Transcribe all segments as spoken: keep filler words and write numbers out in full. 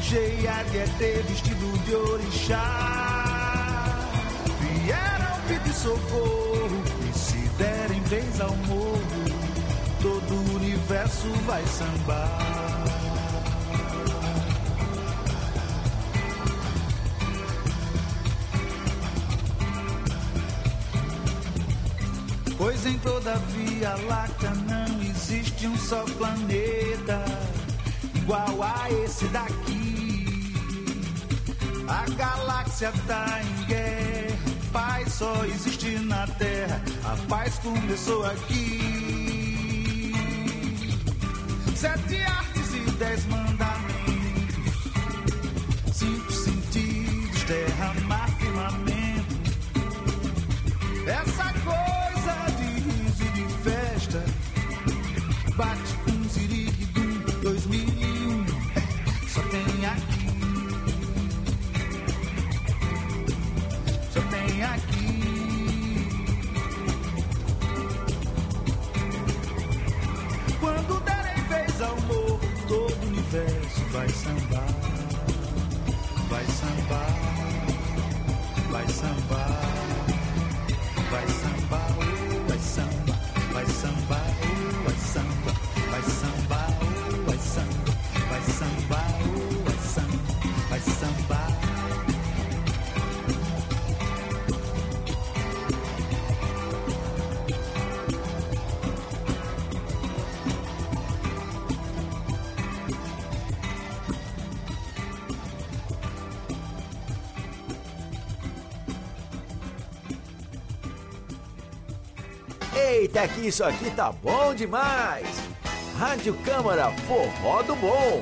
cheia de Etê, vestido de orixá. Vieram pedir socorro e se derem vez ao morro, todo o universo vai sambar. Pois em toda a Via Láctea não existe um só planeta igual a esse daqui. A galáxia tá em guerra, paz só existe na Terra, a paz começou aqui. Sete artes e dez mandamentos, cinco sentidos, terra, mar, firmamento. Essa coisa de riso e de festa bate com ziriguidum, dois mil e um, só tem aqui, só tem aqui. Quando derem vez ao morro, todo o universo vai sambar, vai sambar, vai sambar. Vai samba, oh, vai samba, vai samba, oh, vai samba, vai samba, oh, vai samba, vai samba, oh, vai samba, vai samba. Eita, que isso aqui tá bom demais! Rádio Câmara Forró do Bom.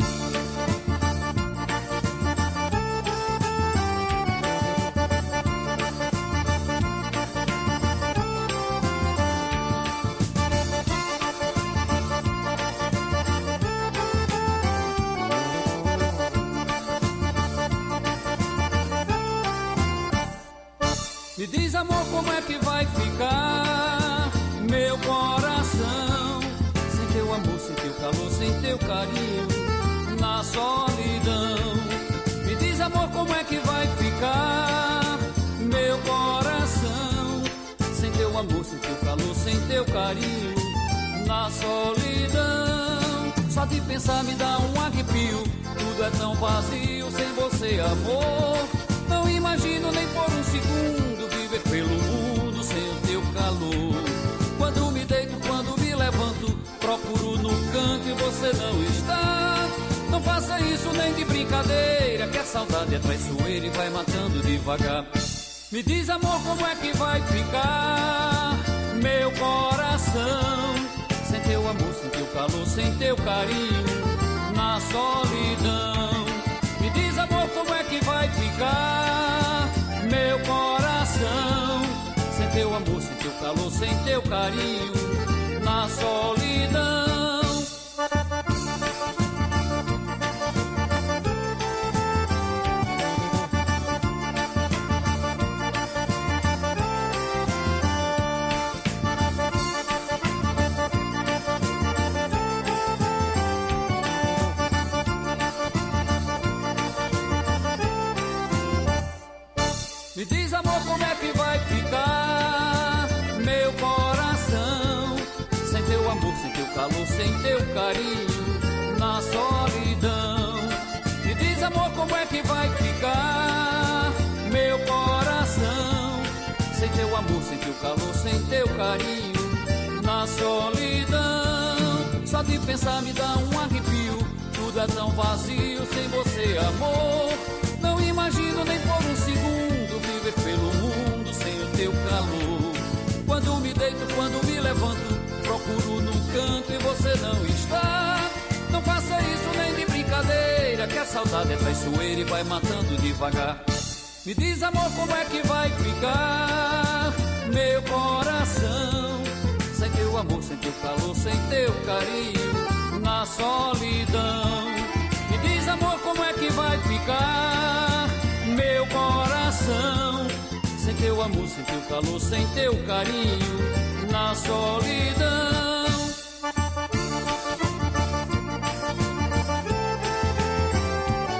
Me diz, amor, como é que vai ficar meu coração sem teu amor, sem teu calor, sem teu carinho, na solidão. Me diz, amor, como é que vai ficar meu coração sem teu amor, sem teu calor, sem teu carinho, na solidão. Só de pensar me dá um arrepio, tudo é tão vazio sem você, amor. Não imagino nem por um segundo viver pelo mundo sem o teu calor. Quando me deito, quando me levanto, procuro no canto e você não está. Não faça isso nem de brincadeira, que a saudade é traiçoeira e vai matando devagar. Me diz, amor, como é que vai ficar meu coração sem teu amor, sem teu calor, sem teu carinho, na solidão. Me diz, amor, como é que vai ficar meu coração sem teu amor, sem teu calor, sem teu carinho, na solidão. Me diz, amor, como é que vai ficar meu coração sem teu amor, sem teu calor, sem teu carinho, na solidão. Me diz, amor, como é que vai ficar meu coração sem teu amor, sem teu calor, sem teu carinho, na solidão. Só de pensar me dá um arrepio, tudo é tão vazio sem você, amor. Não imagino nem por um segundo viver pelo mundo sem o teu calor. Quando me deito, quando me levanto, procuro no canto e você não está. Não faça isso nem de brincadeira, que a saudade é traiçoeira e vai matando devagar. Me diz, amor, como é que vai ficar meu coração sem teu amor, sem teu calor, sem teu carinho, na solidão. Me diz, amor, como é que vai ficar meu coração sem teu amor, sem teu calor, sem teu carinho, na solidão.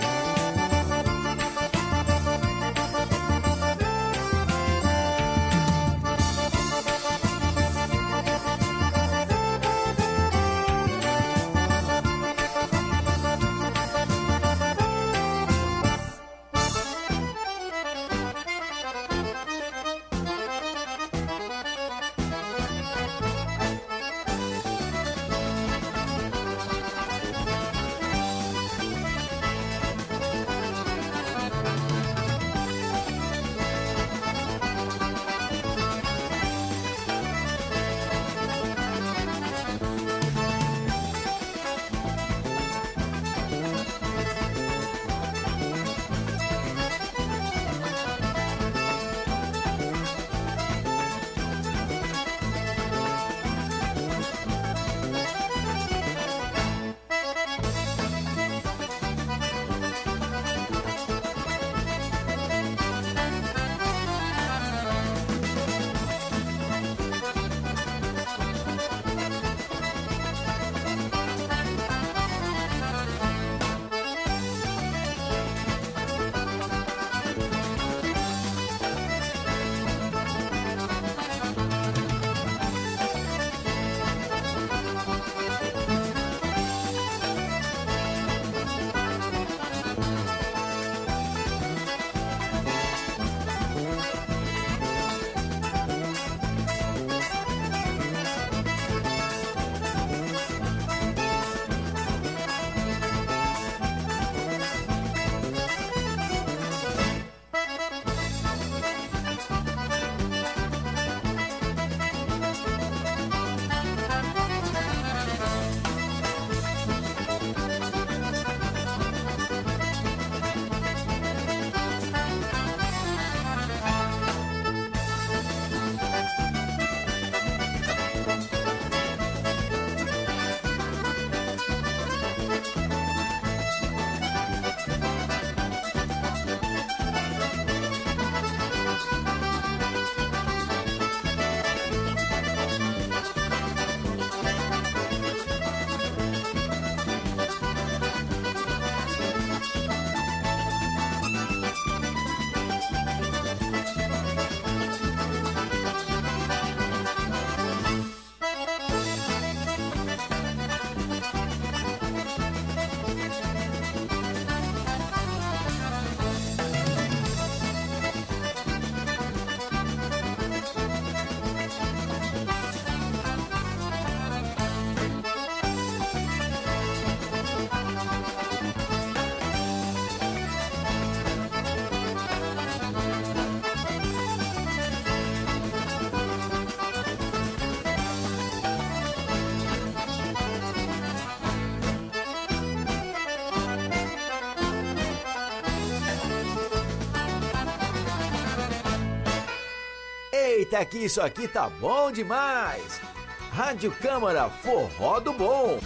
Eita, que isso aqui tá bom demais! Rádio Câmara Forró do Bom.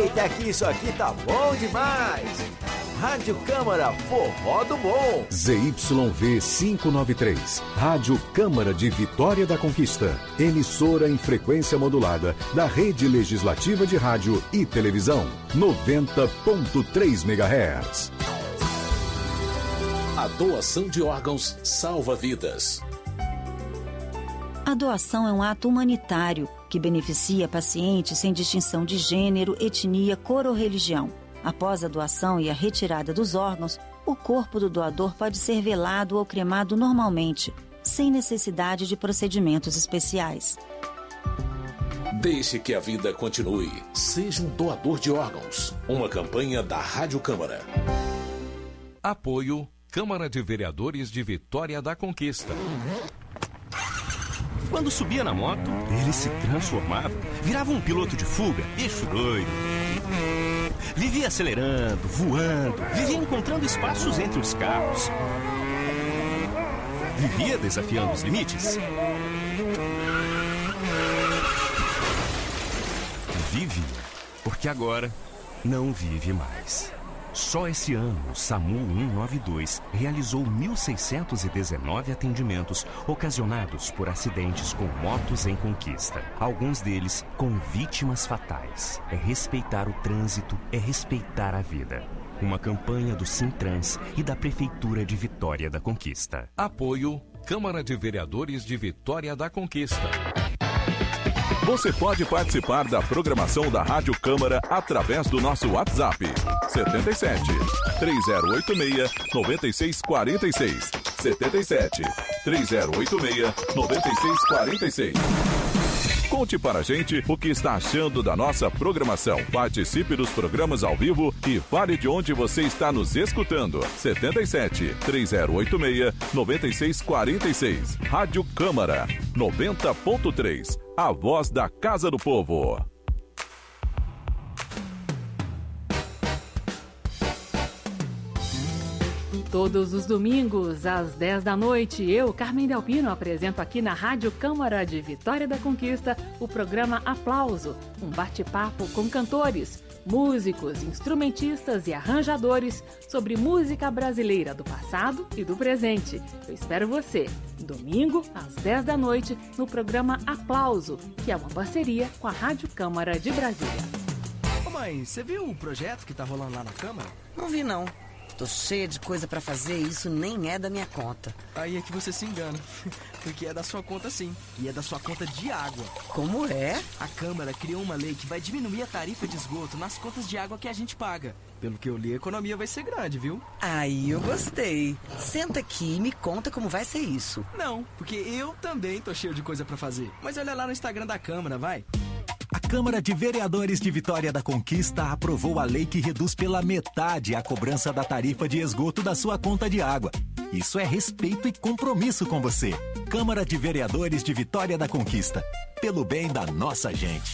Eita, que isso aqui tá bom demais! Rádio Câmara Forró do Bom. Z Y V quinhentos e noventa e três, Rádio Câmara de Vitória da Conquista, emissora em frequência modulada da Rede Legislativa de Rádio e Televisão, noventa ponto três megahertz. A doação de órgãos salva vidas. A doação é um ato humanitário que beneficia pacientes sem distinção de gênero, etnia, cor ou religião. Após a doação e a retirada dos órgãos, o corpo do doador pode ser velado ou cremado normalmente, sem necessidade de procedimentos especiais. Deixe que a vida continue. Seja um doador de órgãos. Uma campanha da Rádio Câmara. Apoio Câmara de Vereadores de Vitória da Conquista. Quando subia na moto, ele se transformava, virava um piloto de fuga, bicho doido. Vivia acelerando, voando, vivia encontrando espaços entre os carros. Vivia desafiando os limites. Vive, porque agora não vive mais. Só esse ano, o SAMU cento e noventa e dois realizou mil seiscentos e dezenove atendimentos ocasionados por acidentes com motos em conquista. Alguns deles com vítimas fatais. É respeitar o trânsito, é respeitar a vida. Uma campanha do Sintrans e da Prefeitura de Vitória da Conquista. Apoio Câmara de Vereadores de Vitória da Conquista. Você pode participar da programação da Rádio Câmara através do nosso WhatsApp setenta e sete, três zero oito seis, nove seis quatro seis setenta e sete, três zero oito seis, nove seis quatro seis. Conte para a gente o que está achando da nossa programação. Participe dos programas ao vivo e fale de onde você está nos escutando. setenta e sete, três zero oito seis, nove seis quatro seis. Rádio Câmara noventa ponto três. A voz da Casa do Povo. Todos os domingos, às dez da noite, eu, Carmen Delpino, apresento aqui na Rádio Câmara de Vitória da Conquista o programa Aplauso, um bate-papo com cantores, músicos, instrumentistas e arranjadores sobre música brasileira do passado e do presente. Eu espero você, domingo, às dez da noite, no programa Aplauso, que é uma parceria com a Rádio Câmara de Brasília. Ô mãe, você viu o projeto que tá rolando lá na Câmara? Não vi, não. Tô cheia de coisa pra fazer e isso nem é da minha conta. Aí é que você se engana, porque é da sua conta sim, e é da sua conta de água. Como é? A Câmara criou uma lei que vai diminuir a tarifa de esgoto nas contas de água que a gente paga. Pelo que eu li, a economia vai ser grande, viu? Aí eu gostei. Senta aqui e me conta como vai ser isso. Não, porque eu também tô cheio de coisa pra fazer. Mas olha lá no Instagram da Câmara, vai. A Câmara de Vereadores de Vitória da Conquista aprovou a lei que reduz pela metade a cobrança da tarifa de esgoto da sua conta de água. Isso é respeito e compromisso com você. Câmara de Vereadores de Vitória da Conquista. Pelo bem da nossa gente.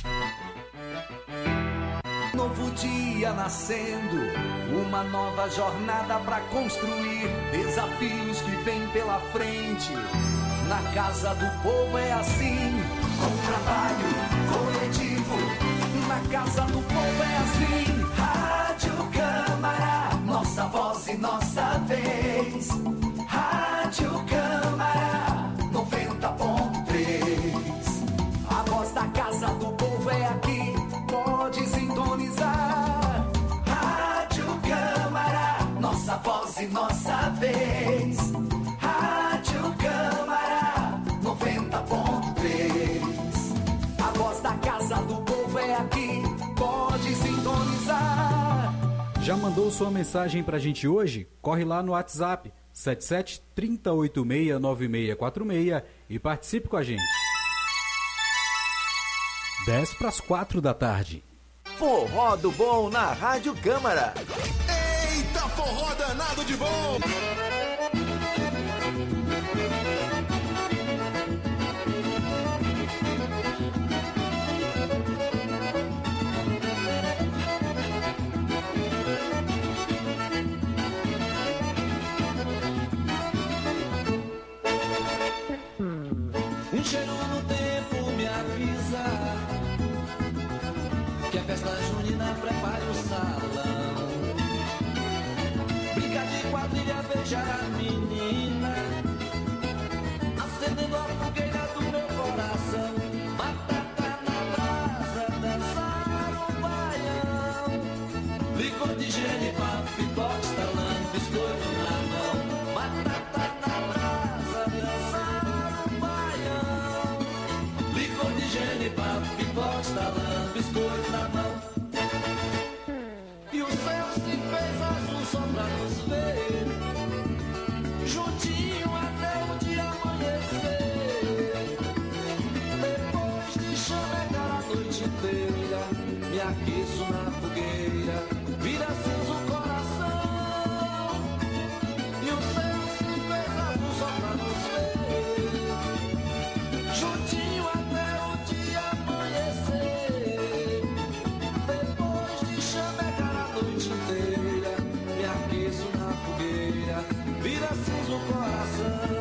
Novo dia nascendo, uma nova jornada pra construir, desafios que vêm pela frente. Na Casa do Povo é assim, com trabalho coletivo. Na Casa do Povo é assim, Rádio Câmara, nossa voz e nossa vez. Rádio Câmara noventa ponto três. A voz da Casa do Povo é aqui, pode sintonizar. Rádio Câmara, nossa voz e nossa vez. Rádio Câmara noventa ponto três. A voz da Casa do Povo é aqui, pode sintonizar. Já mandou sua mensagem pra gente hoje? Corre lá no WhatsApp sete sete, três oito seis, nove seis quatro seis e participe com a gente. dez para as quatro da tarde. Forró do Bom na Rádio Câmara. Eita, forró danado de bom! Um cheiro no tempo me avisa que a festa junina prepara. licor de genipapo, pipoca estalando, biscoito na mão, batata na brasa, dançar um baião. Licor de genipapo, pipoca estalando, biscoito na mão. E o céu se fez azul só pra nos ver, juntinho até o dia amanhecer. Depois de chamegar a noite inteira, me aqueço na fogueira, vira cinza o coração. E o céu se fez azul só pra nos ver, juntinho até o dia amanhecer. Depois de chamegar a noite inteira, me aqueço na fogueira, vira cinza o coração.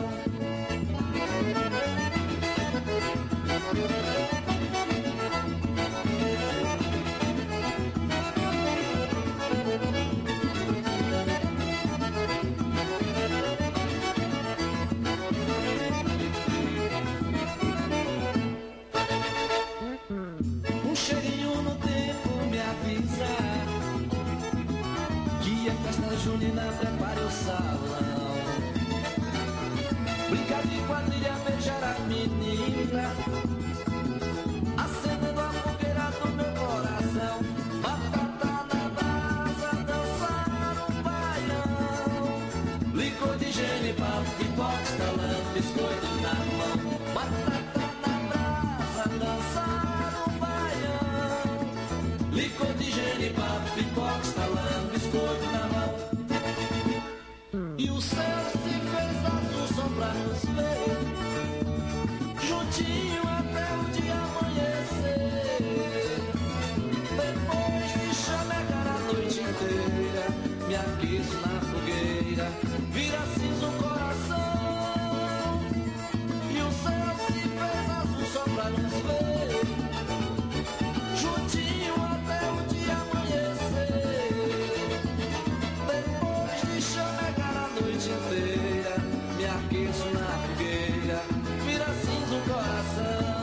Um cheirinho no tempo me avisa que a festa junina prepare o salão. Brincar de quadrilha, beijar a menina, acendendo a fogueira do meu coração. Batata na brasa, dançar um baião. Licor de genipapo, pipoca estalando, biscoito na mão. Batata na brasa, dançar um baião. Licor de genipapo, pipoca estalando, biscoito na mão. E o céu se fez azul só pra nos ver, juntinho até o dia amanhecer. Depois de chamegar a noite inteira, me aqueço na fogueira, vira cinza o coração. E o céu se fez azul só pra nos ver, juntinho até o dia amanhecer. Depois de chamegar a noite inteira, me aqueço na fogueira, vira cinza o coração.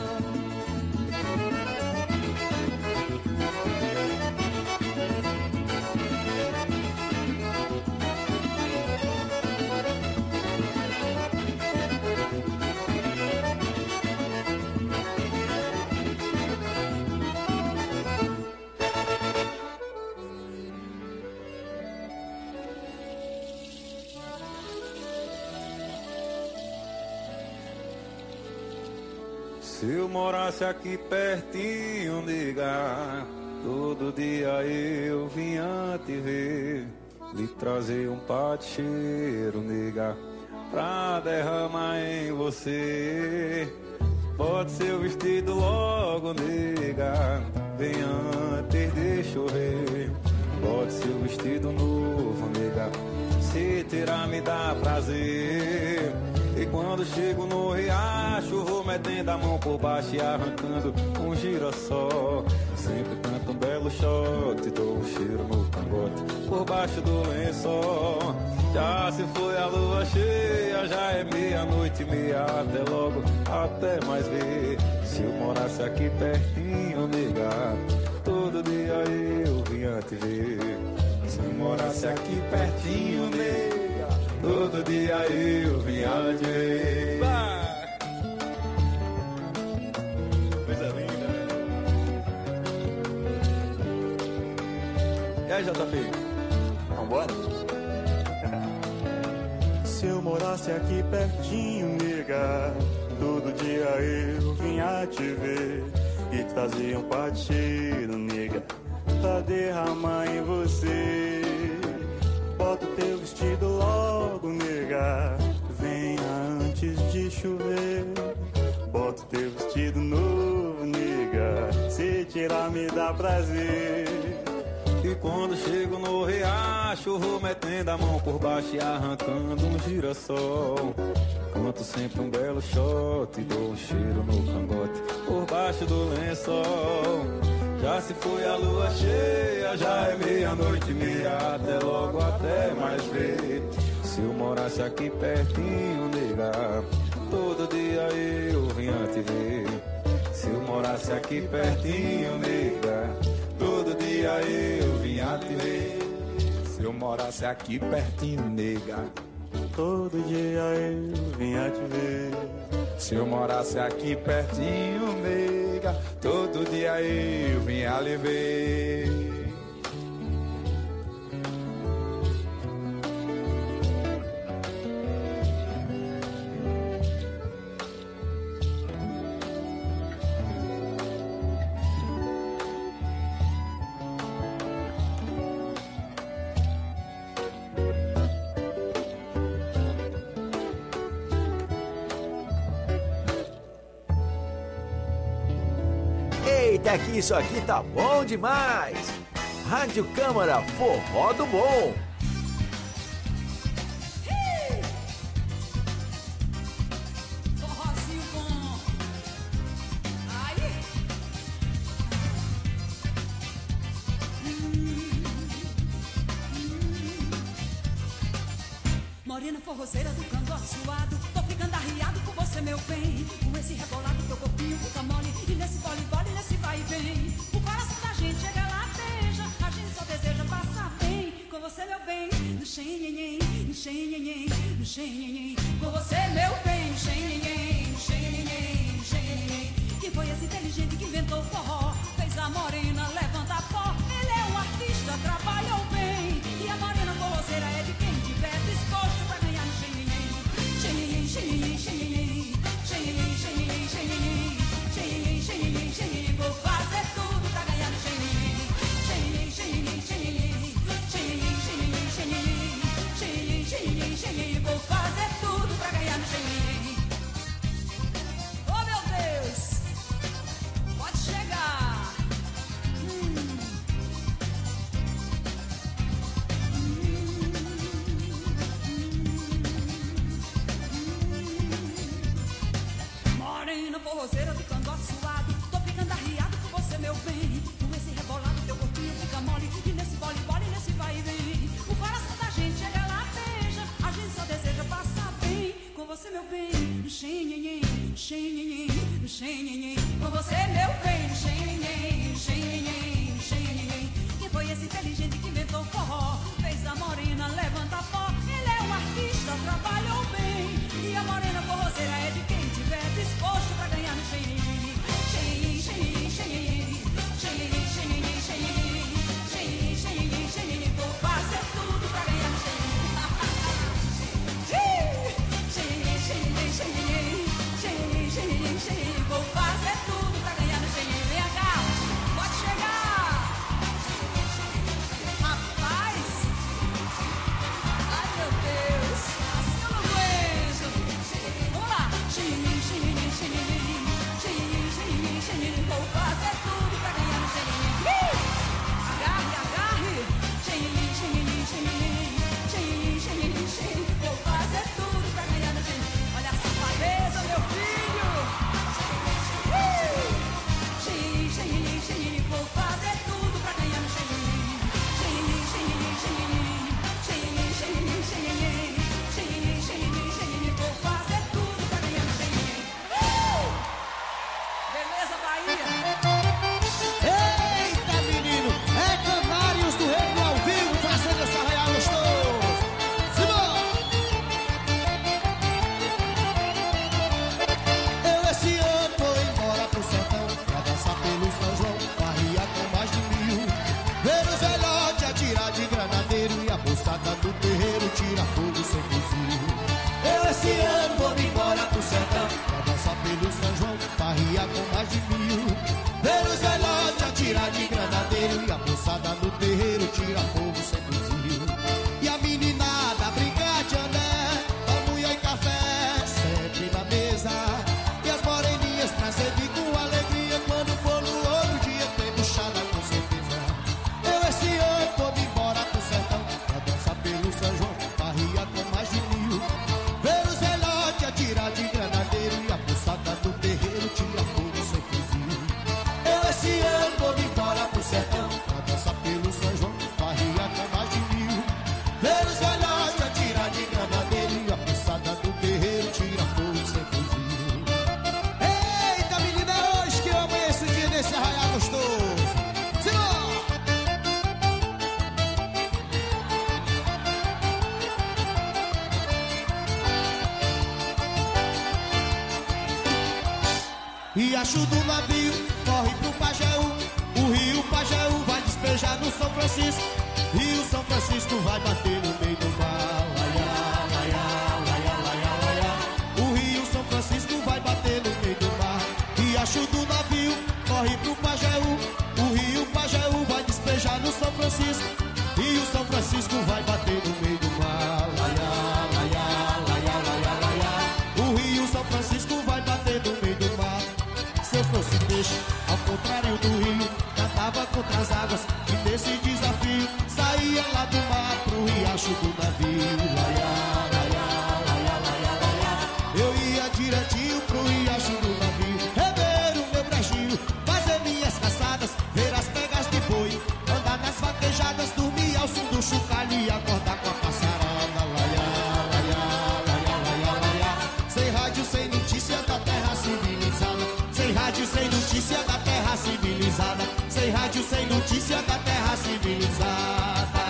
Se eu morasse aqui pertinho, nega, todo dia eu vinha te ver, lhe trazer um pateiro, nega, pra derramar em você. Bote seu vestido logo, nega, vem antes de chover. Bote seu vestido novo, nega, se tirar me dá prazer. E quando chego no riacho, vou metendo a mão por baixo e arrancando um girassol. Sempre canto um belo shot, dou um cheiro no cangote por baixo do lençol. Já se foi a lua cheia, já é meia-noite e meia. Até logo, até mais ver. Se eu morasse aqui pertinho, nega, todo dia eu vinha te ver. Se eu morasse aqui pertinho, nega, todo dia eu vinha te ver. Coisa linda. E aí, J P? Vambora? Se eu morasse aqui pertinho, nega, todo dia eu vinha te ver e trazia um pateiro, nega, pra derramar em você. Bota o teu vestido logo, nega, venha antes de chover. Bota o teu vestido novo, nega, se tirar me dá prazer. E quando chego no riacho, vou metendo a mão por baixo e arrancando um girassol. Canto sempre um belo shot, dou um cheiro no cangote por baixo do lençol. Já se foi a lua cheia, já é meia-noite e meia. Até logo, até mais ver. Se eu morasse aqui pertinho, nega, todo dia eu vinha te ver. Se eu morasse aqui pertinho, nega, todo dia eu vinha te ver. eu morasse aqui pertinho, nega, todo dia eu vinha te ver. Se eu morasse aqui pertinho, nega, todo dia eu vinha lhe ver. Eita, que isso aqui tá bom demais! Rádio Câmara Forró do Bom. Forrozinho bom. Aí. Hum, hum. Morena forrozeira do cangote suado, tô ficando arriado com você, meu bem. Com esse rebolado, teu corpinho fica mole. E nesse vole-vole, nesse vai e vem, o coração da gente chega lá, beija. A gente só deseja passar bem com você, meu bem. No xenhenhen, no xenhenhen, no xenhenhen. Com você, meu bem. No xenhenhen, no xenhenhen, no xenhenhen. Que foi esse inteligente que inventou o forró, fez a morena levanta pó. Ele é um artista, trabalhou bem. E a morena forrozeira é de quem tiver disposto pra ganhar no xenhenhen. Xenhenhen, xenhenhen, xenhenhen. Xenhenhen, xenhenhen, xenhenhen. Xenhenhen, xenhenhen, xenhenhen. Vou fazer tudo pra ganhar no xenhenhen. Xenhenhen, xenhenhen, xenhenhen. Xenhenhen, xenhenhen, xenhenhen. Xenhenhen, xenhenhen, xenhenhen. Vou fazer tudo pra ganhar no xenhenhen. Oh, meu Deus! Pode chegar! Hum. Morena forrozeira do cangote suado, tô ficando arriado com você, meu bem. Com esse rebolado, teu corpinho fica mole. E nesse vole-vole, nesse vai e vem, o coração da gente chega lá, beija. A gente só deseja passar bem com você, meu bem. No xenhenhen, no xenhenhen, no xenhenhen. Com você, meu bem. No xenhenhen, no xenhenhen, no xenhenhen. Quem foi esse inteligente que inventou o forró, fez a morena levanta pó. Ele é um artista, trabalhou bem. E a morena forrozeira é de quem tiver disposto pra ganhar no xenhenhen. Xenhenhen, xenhenhen, xenhenhen. Xenhenhen, xenhenhen, xenhenhen. Xenhenhen, xenhenhen, xenhenhen. Vou fazer tudo pra ganhar no xenhenhen. Xenhenhen, xenhenhen, xenhenhen. Xenhenhen, xenhenhen, xenhenhen. Vou fazer tudo pra ganhar no xenhenhen. Vem cá, pode chegar. Rapaz. Ai, meu Deus. Assim eu não aguento. Vamos lá. Xenhenhen, xenhenhen, xenhenhen. Xenhenhen, xenhenhen, xenhenhen. Vou fazer tudo pra ganhar no xenhenhen. Agarre, agarre. Xenhenhen, xenhenhen, xenhenhen. Xenhenhen, xenhenhen, xenhenhen. Vou fazer tudo pra ganhar no xenhenhen. Olha a safadeza, meu filho. Xenhenhen, xenhenhen, xenhenhen. Vou fazer tudo pra ganhar no xenhenhen. Xenhenhen, xenhenhen, xenhenhen. Xenhenhen, xenhenhen, xenhenhen. Xenhenhen, xenhenhen, xenhenhen. Vou fazer tudo pra ganhar no xenhenhen. Beleza, Bahia? Eita, menino, é Canários do Reino ao vivo, fazendo essa real gostoso. Simão! Eu esse ano vou embora pro sertão, pra dançar pelo São João, barria com mais de mil. Ver os velhotes atirar de granadeiro e a moçada do terreiro tira fogo sem fuzil. Eu esse ano vou embora pro sertão, pra dançar pelo São João, barria com mais de mil. Ver os velhotes atirar de granadeiro e a moçada no terreiro tira fogo sem fuzil. E a meninada brincar de ané, pamonha e café sempre na mesa. E as moreninhas pra servir com alegria, quando for no outro dia tem buchada com certeza. Eu esse ano vou embora pro sertão, pra dançar pelo São João, barria com mais de mil. Ver os velhotes atirar de granadeiro e a moçada do terreiro tira fogo sem fuzil. Eu esse ano vou embora pro sertão, pra dançar pelo riacho do navio corre pro Pajeú. O rio Pajeú vai despejar no São Francisco. E o São Francisco vai bater no meio do mar. Laiá, laiá, laiá, laiá, laiá. O rio São Francisco vai bater no meio do mar. Riacho do navio corre pro Pajeú. O rio Pajeú vai despejar no São Francisco. E o São Francisco vai bater no meio do mar. Laiá, laiá, laiá, laiá, laiá. O rio São Francisco vai bater no meio do mar. Se eu fosse peixe, ao contrário do rio, nadava contra as águas e desse desafio saía lá do mar pro riacho do navio. Laiá, laiá, laiá, laiá, laiá. Eu ia direitinho pro riacho do navio, rever o meu brejinho, fazer minhas caçadas, ver as pegas de boi, andar nas vaquejadas, dormir ao som do chocalho e acordar com a passarada. Laiá, laiá, laiá, laiá, laiá. Sem rádio, sem notícia da terra civilizada. Sem rádio, sem notícia da terra civilizada. Sem rádio, sem notícia da terra civilizada.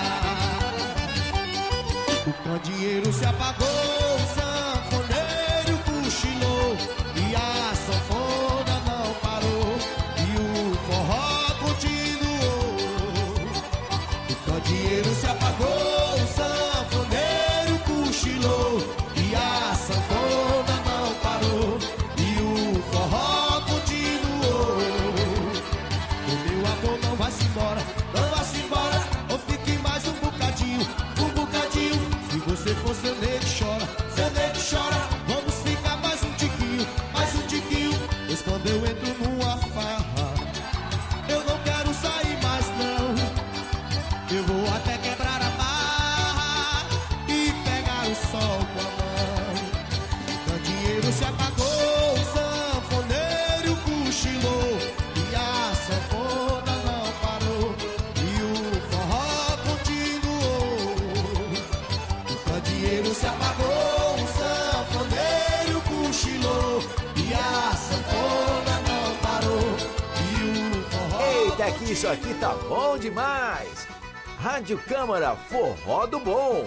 O candeeiro se apagou, o sanfoneiro cochilou e a sanfona não parou e o forró continuou. O candeeiro se apagou, o sanfoneiro cochilou e a sanfona não parou e o forró continuou. O meu amor não vai-se embora, não vai-se embora, ou fique mais um bocadinho, um bocadinho. Se você for seu nego chora, seu nego chora, vamos ficar mais um tiquinho, mais um tiquinho. Pois quando eu entro numa farra, eu não quero sair mais não. Eu vou até quebrar a barra e pegar o sol com a mão. O candeeiro se apagou, o sanfoneiro cochilou e a sanfona não parou e o forró continuou. O candeeiro se apagou, o sanfoneiro cochilou e a sanfona não parou e o forró. Eita, que isso aqui tá bom demais! Rádio Câmara Forró do Bom.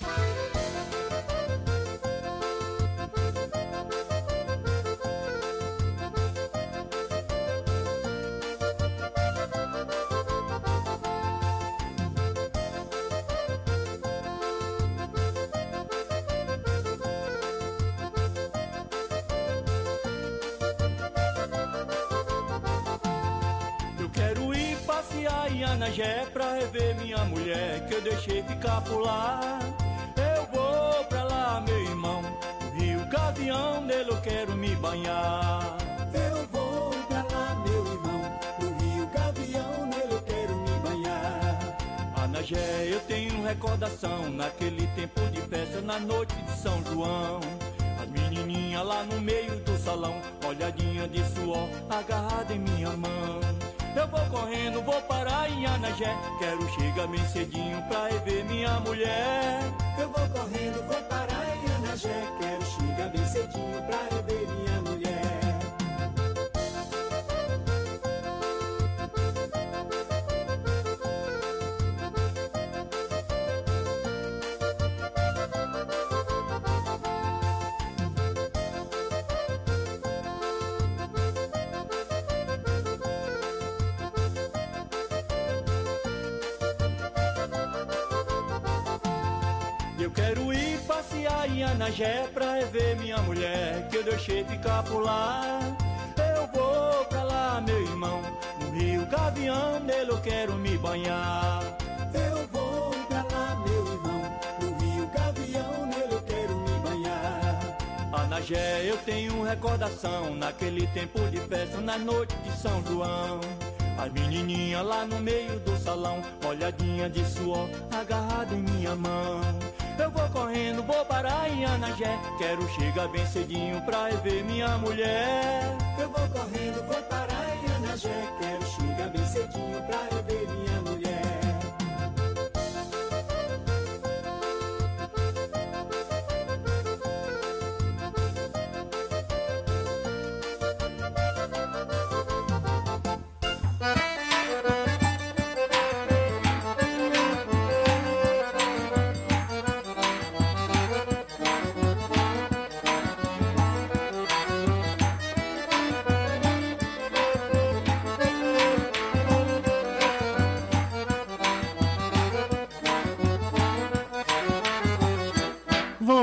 Eu quero ir passear em Anagé pra rever minha mulher que eu deixei ficar por lá. Eu vou pra lá, meu irmão, o rio Gavião, nele eu quero me banhar. Eu vou pra lá, meu irmão, o rio Gavião, nele eu quero me banhar. Anagé, eu tenho recordação naquele tempo de festa, na noite de São João. As menininhas lá no meio do salão, olhadinha de suor, agarrada em minha mão. Eu vou correndo, vou parar em Anagé, quero chegar bem cedinho pra rever minha mulher. Eu vou correndo, vou parar em Anagé, quero chegar bem cedinho pra rever minha mulher. Eu quero ir passear em Anagé pra rever minha mulher que eu deixei ficar por lá. Eu vou pra lá, meu irmão, no rio Gavião, nele eu quero me banhar. Eu vou pra lá, meu irmão, no rio Gavião, nele eu quero me banhar. Anagé, eu tenho recordação naquele tempo de festa, na noite de São João. As menininhas lá no meio do salão, olhadinha de suor, agarrada em minha mão. Eu vou correndo, vou parar em Anagé, quero chegar bem cedinho pra rever minha mulher. Eu vou correndo, vou parar em Anagé, quero chegar bem cedinho pra rever minha mulher.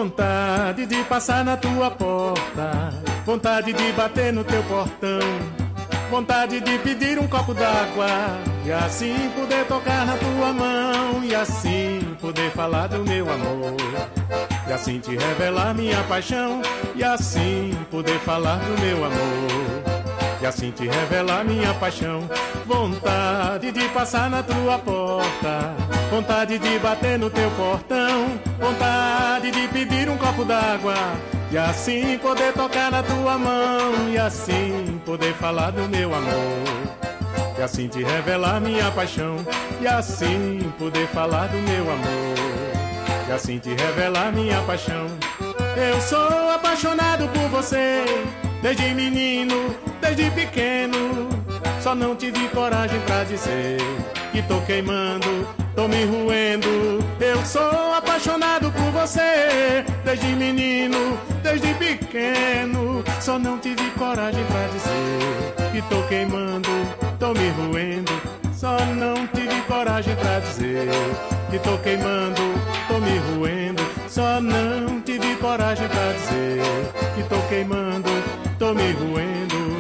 vontade de passar na tua porta, vontade de bater no teu portão, vontade de pedir um copo d'água e assim poder tocar na tua mão, e assim poder falar do meu amor, e assim te revelar minha paixão, e assim poder falar do meu amor, e assim te revelar minha paixão. Vontade de passar na tua porta, vontade de bater no teu portão, vontade de pedir um copo d'água e assim poder tocar na tua mão, e assim poder falar do meu amor, e assim te revelar minha paixão, e assim poder falar do meu amor, e assim te revelar minha paixão. Eu sou apaixonado por você, desde menino, desde pequeno, só não tive coragem pra dizer que tô queimando, tô me roendo. Eu sou apaixonado por você, desde menino, desde pequeno, só não tive coragem pra dizer que tô queimando, tô me roendo. Só não tive coragem pra dizer que tô queimando, tô me roendo. Só não tive coragem pra dizer que tô queimando, tô me roendo.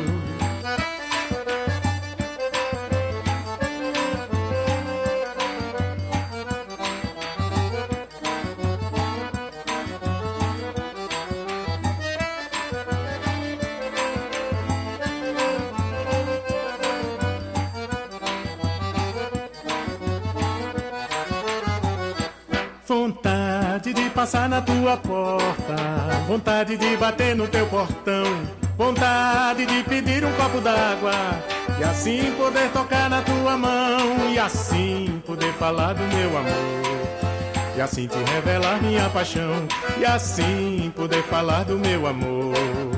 Vontade de passar na tua porta, vontade de bater no teu portão, vontade de pedir um copo d'água e assim poder tocar na tua mão, e assim poder falar do meu amor, e assim te revelar minha paixão, e assim poder falar do meu amor,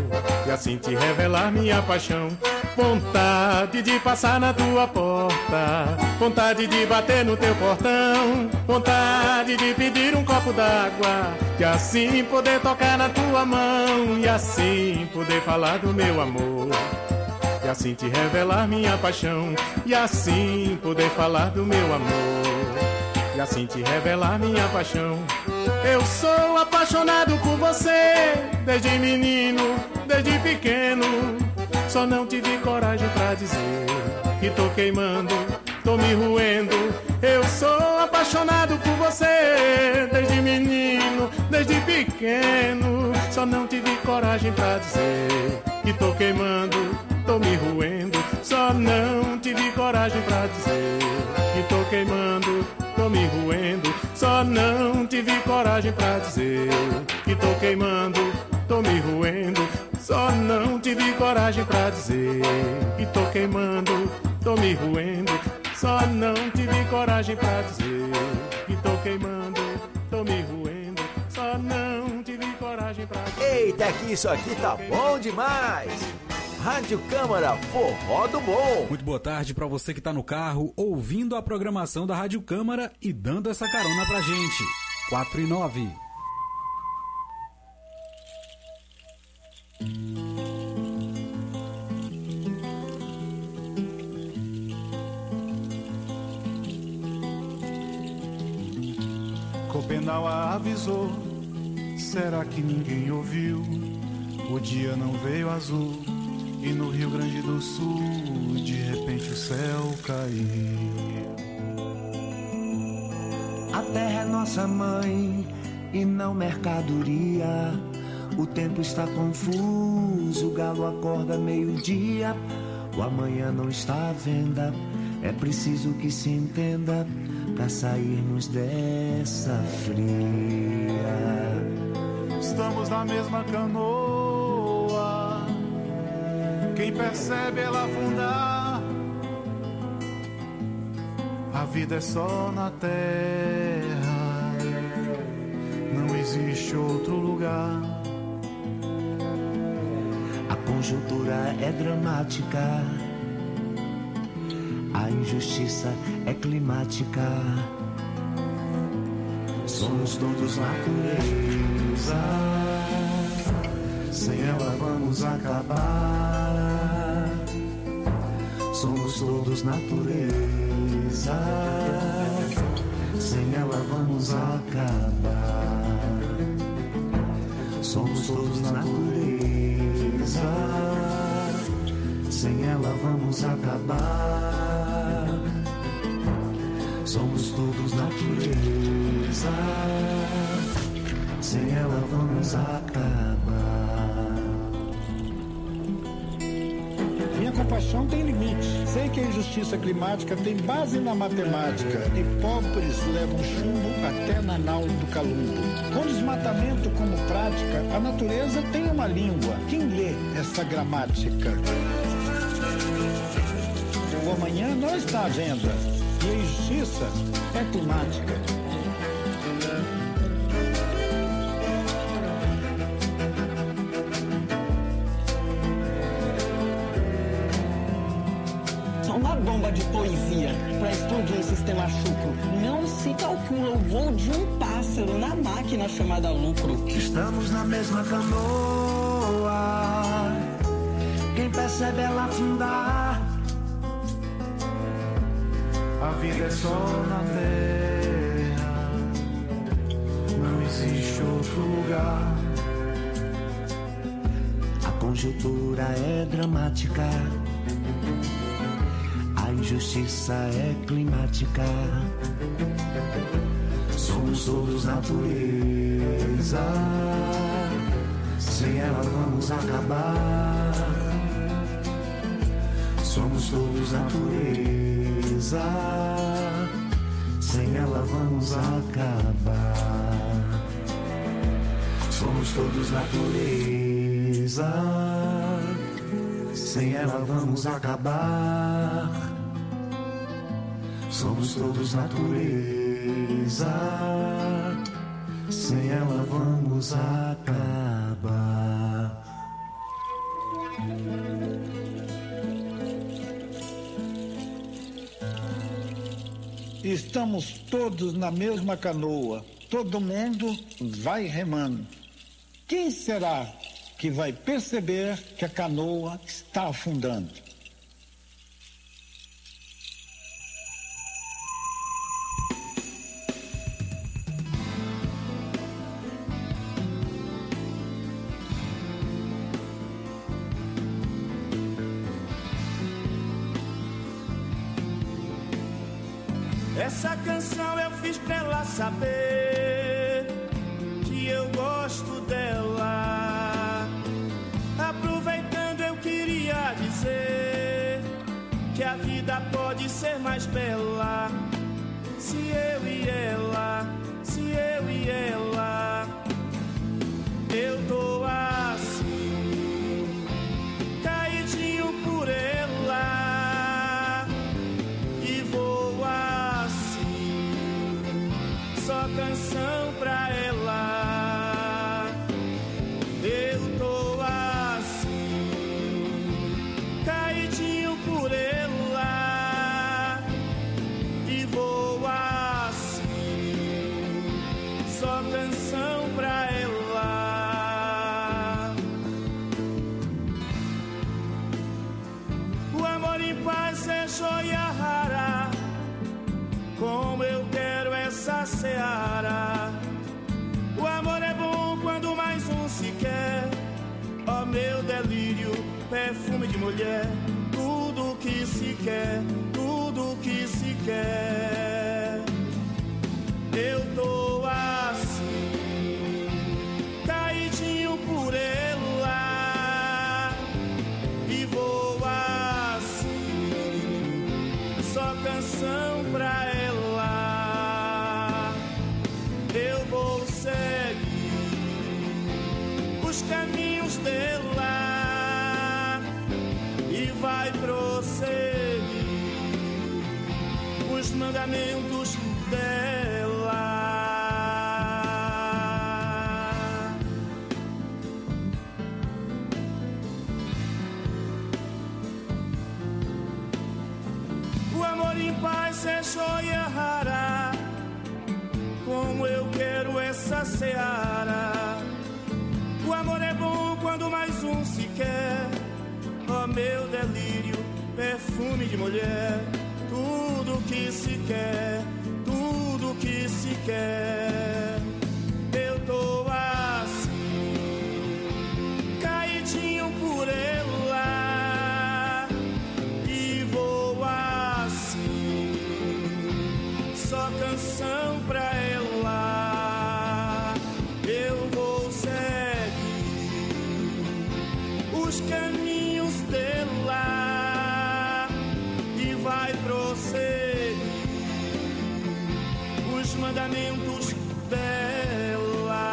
e assim te revelar minha paixão. Vontade de passar na tua porta, vontade de bater no teu portão, vontade de pedir um copo d'água e assim poder tocar na tua mão, e assim poder falar do meu amor, e assim te revelar minha paixão, e assim poder falar do meu amor, e assim te revelar minha paixão. Eu sou apaixonado por você, desde menino, desde pequeno, só não tive coragem pra dizer que tô queimando, tô me roendo. Eu sou apaixonado por você, desde menino, desde pequeno, só não tive coragem pra dizer que tô queimando, tô me roendo. Só não tive coragem pra dizer que tô queimando, tô me roendo. Só não tive coragem pra dizer que tô queimando, tô me roendo. Só não tive coragem pra dizer que tô queimando, tô me roendo. Só não tive coragem pra dizer que tô queimando, tô me roendo. Só não tive coragem pra dizer. Eita, que isso aqui tá bom demais! Rádio Câmara, forró do bom. Muito boa tarde pra você que tá no carro, ouvindo a programação da Rádio Câmara e dando essa carona pra gente. quatro e nove. Copenau avisou, será que ninguém ouviu? O dia não veio azul e no Rio Grande do Sul de repente o céu caiu. A terra é nossa mãe e não mercadoria. O tempo está confuso, o galo acorda meio-dia. O amanhã não está à venda, é preciso que se entenda pra sairmos dessa fria. Estamos na mesma canoa, quem percebe ela afundar. A vida é só na terra, não existe outro lugar. A conjuntura é dramática, a injustiça é climática. Somos todos natureza, sem ela vamos acabar. Somos todos natureza, sem ela vamos acabar. Somos todos natureza, sem ela vamos acabar. Somos todos natureza, sem ela vamos acabar. Minha compaixão tem limite. Sei que a injustiça climática tem base na matemática e pobres levam chumbo até na nau do Calumbo. Com desmatamento como prática, a natureza tem uma língua. Quem lê essa gramática? O amanhã não está à venda e a injustiça é climática. Uma bomba de poesia para explodir o sistema chucro. Não se calcula o voo de um pássaro na máquina chamada lucro. Estamos na mesma canoa, quem percebe ela afundar. A vida é só na terra, não existe outro lugar. A conjuntura é dramática, a injustiça é climática. Somos todos natureza, sem ela vamos acabar. Somos todos natureza, sem ela vamos acabar. Somos todos natureza, sem ela vamos acabar. Somos todos natureza, sem ela vamos acabar. Estamos todos na mesma canoa, todo mundo vai remando. Quem será que vai perceber que a canoa está afundando? Essa canção eu fiz pra ela saber que eu gosto dela. Aproveitando eu queria dizer que a vida pode ser mais bela se eu e ela, se eu e ela. Eu tô assim, caidinho por ela, e vou só canção pra ela. Eu tô assim, caidinho por ela, e vou assim, só canção pra ela. O amor em paz é joia rara, como eu quero essa seara. O amor é bom quando mais um se quer. Ó oh, meu delírio, perfume de mulher. Tudo que se quer, tudo que se quer. Eu tô assim, caidinho por ela, e vou assim, só canção pra ela. Eu vou seguir os caminhos dela e vai prosseguir os mandamentos dela. O amor em paz é joia rara, como eu quero essa seara. O amor é bom quando mais um se quer. Ó oh, meu delírio, perfume de mulher. Tudo que se quer, tudo que se quer. Eu tô assim, dela.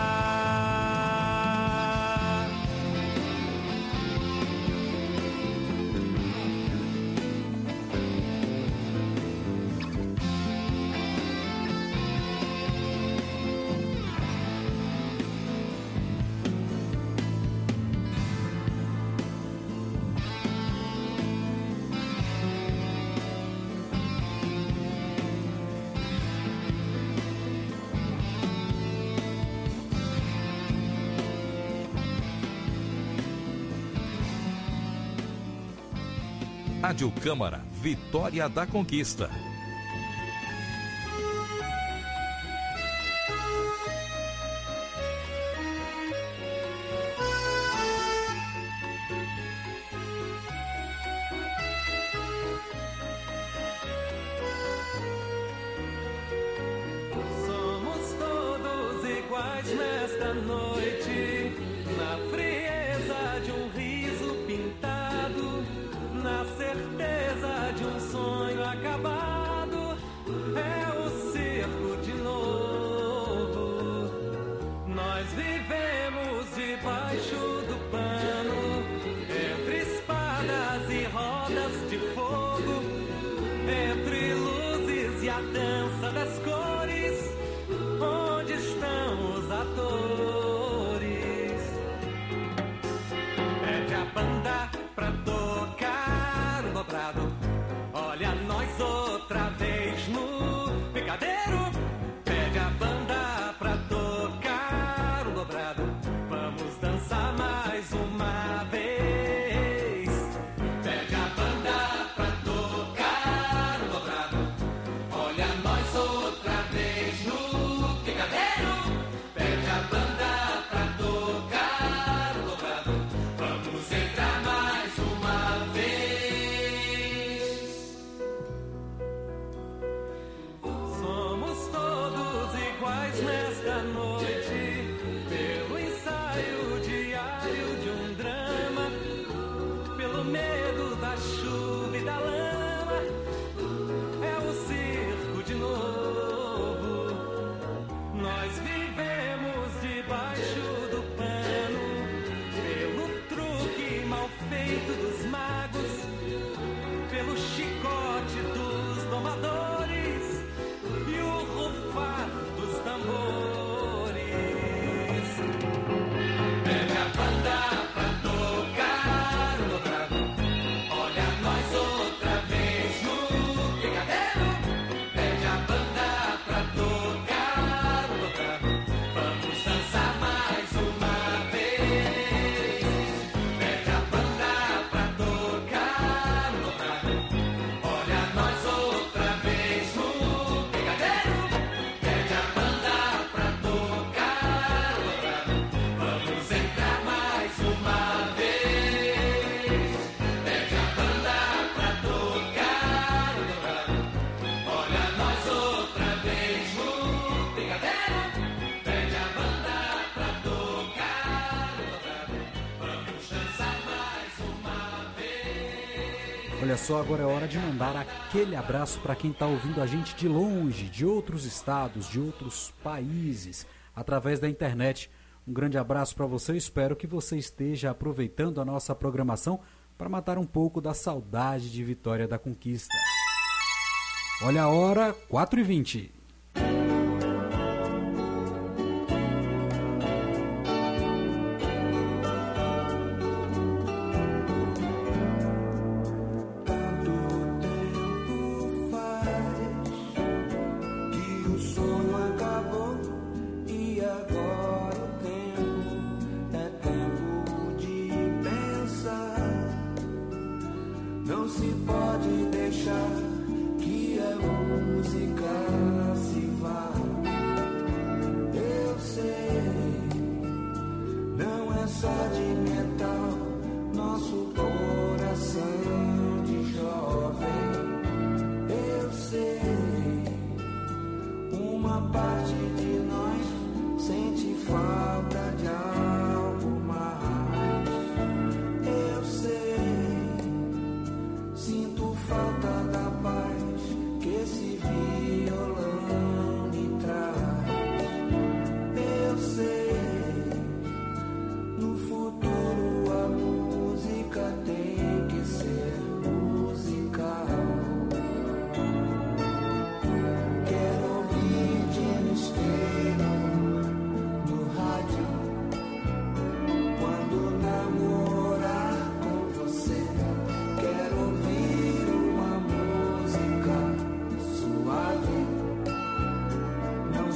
Rádio Câmara, Vitória da Conquista. Somos todos iguais nesta noite, na frieza de um riso pintado, na certeza de um sonho acabado. É o circo de novo. Nós vivemos debaixo do pano, entre espadas e rodas de fogo, entre luzes e a dança das cores. Onde estão os atores? Pede a banda pra tocar um dobrado. Olha nós outra vez no picadeiro. Pede a banda pra tocar um dobrado. Vamos dançar mais uma vez. Pede a banda pra tocar um dobrado. Olha nós outra vez no picadeiro. Pede a banda pra tocar um dobrado. Vamos entrar mais uma vez. Somos todos iguais nesta noite, pelo ensaio diário de um drama, pelo medo da chuva e da lama. É o circo de novo. Nós vivemos debaixo do pano, pelo truque mal feito dos magos, pelo chicote dos domadores e o rufar dos tambores. Pede a banda pra tocar o dobrado. Olha nós outra vez no picadeiro. Pede a banda pra tocar o dobrado. Vamos dançar mais uma vez. Pede a banda pra tocar o dobrado. Olha nós outra vez no picadeiro. Pede a banda pra tocar o dobrado. Vamos entrar mais uma vez. Pede a banda pra tocar o dobrado. Olha nós outra vez no picadeiro. Pede a banda pra tocar o dobrado. Vamos dançar mais uma vez. Olha só, agora é hora de mandar aquele abraço para quem está ouvindo a gente de longe, de outros estados, de outros países, através da internet. Um grande abraço para você, eu espero que você esteja aproveitando a nossa programação para matar um pouco da saudade de Vitória da Conquista. Olha a hora, quatro e vinte. Que o sono acabou e agora o tempo é tempo de pensar. Não se pode deixar que a música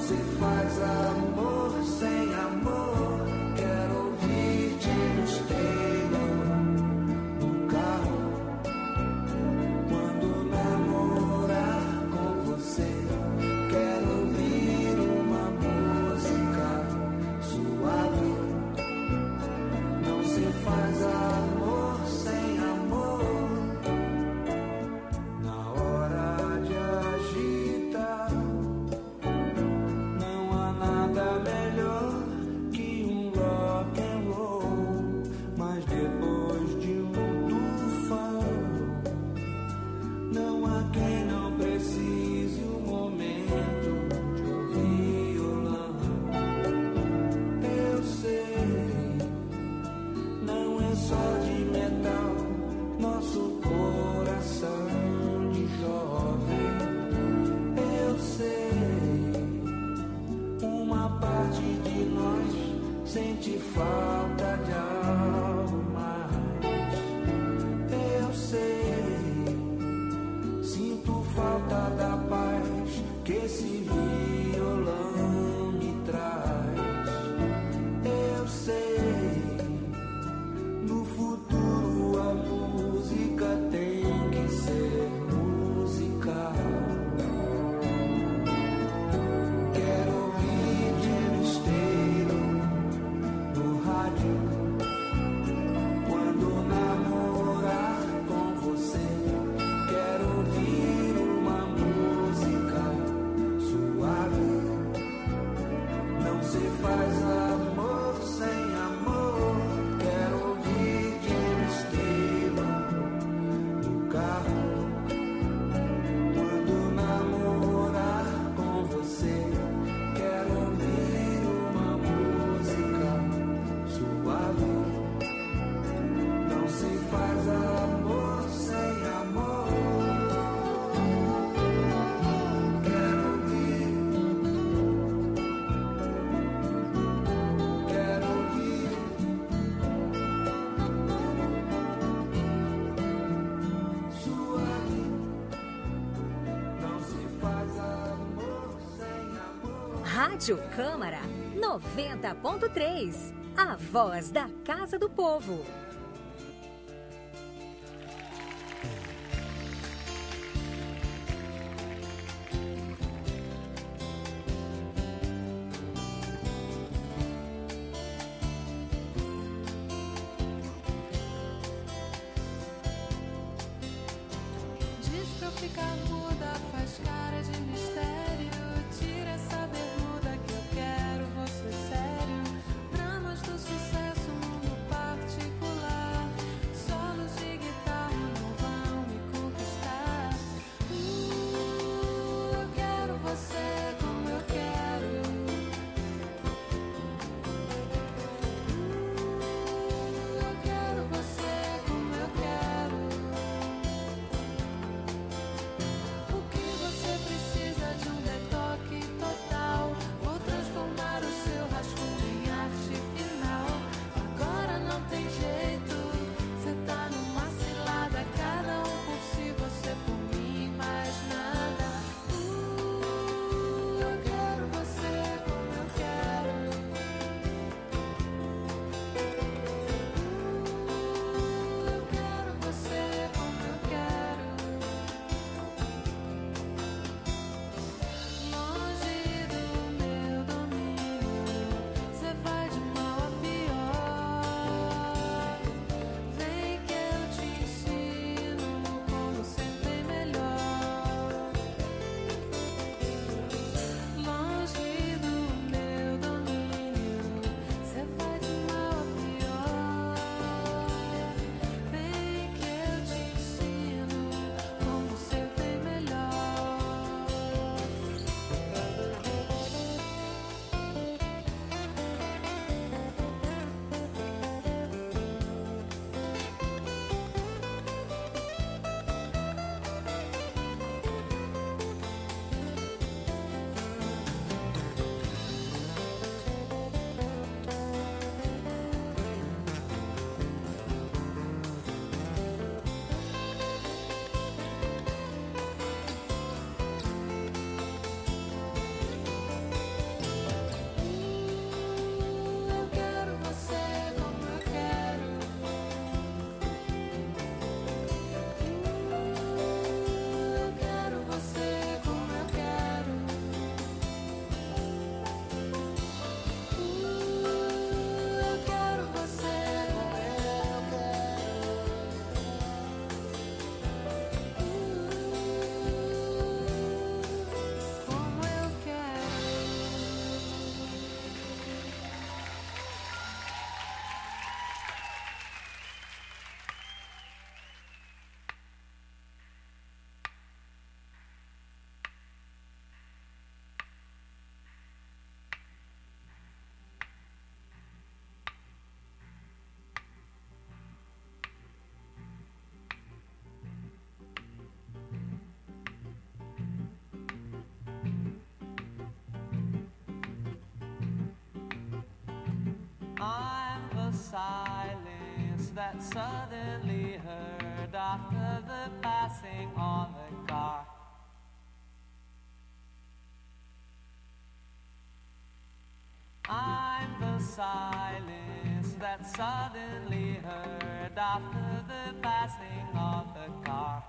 se faz amor sem amor. Quero ouvir James Taylor no carro quando namorar com você. Quero ouvir uma música suave. Não se faz amor sem amor. Na hora de agitar, não há nada melhor que um rock and roll. Mas depois de um tufão, não há quem não precise um momento de ouvir violão. Eu sei, não é só de metal nosso coração de jovem. Eu sei, uma parte de nós sente falta de algo mais. Eu sei, sinto falta da paz que esse violão me traz. Eu sei, no futuro a música tem que ser musical. Quero ouvir James Taylor no rádio quando namorar com você. Quero ouvir uma música suave. Não se faz amor sem amor. Quero ouvir James Taylor no carro quando namorar com você. Quero ouvir uma música suave. Não se faz amor sem amor. Quero ouvir, quero ouvir suave. Não se faz amor sem amor. Rádio Câmara noventa ponto três. A voz da Casa do Povo. Diz pra eu ficar muda, faz cara de mistério. Tira essa bermuda que eu quero você sério. Dramas do sucesso, mundo particular. Solos de guitarra não vão me conquistar. Uh, eu quero você como eu quero. Uh, eu quero você como eu quero. silence that suddenly heard after the passing of a car. I'm the silence that suddenly heard after the passing of a car.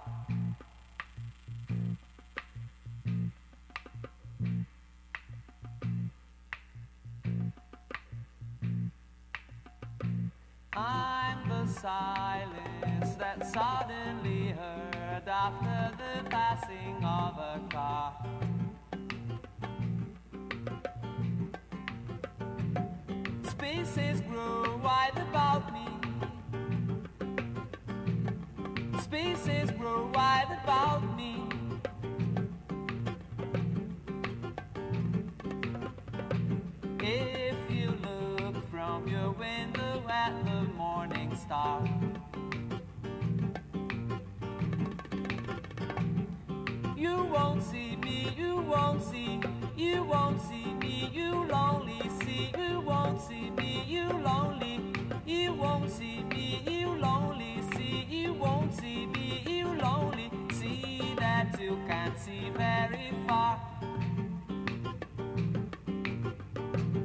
I'm the silence that suddenly heard after the passing of a car. Spaces grow wide about me. Spaces grow wide about me. If you look from your window at the morning star, you won't see me, you won't see, you won't see me, you'll only see, you won't see me, you'll only, you won't see me, you'll only see, you won't see me, you'll only see that you can't see very far.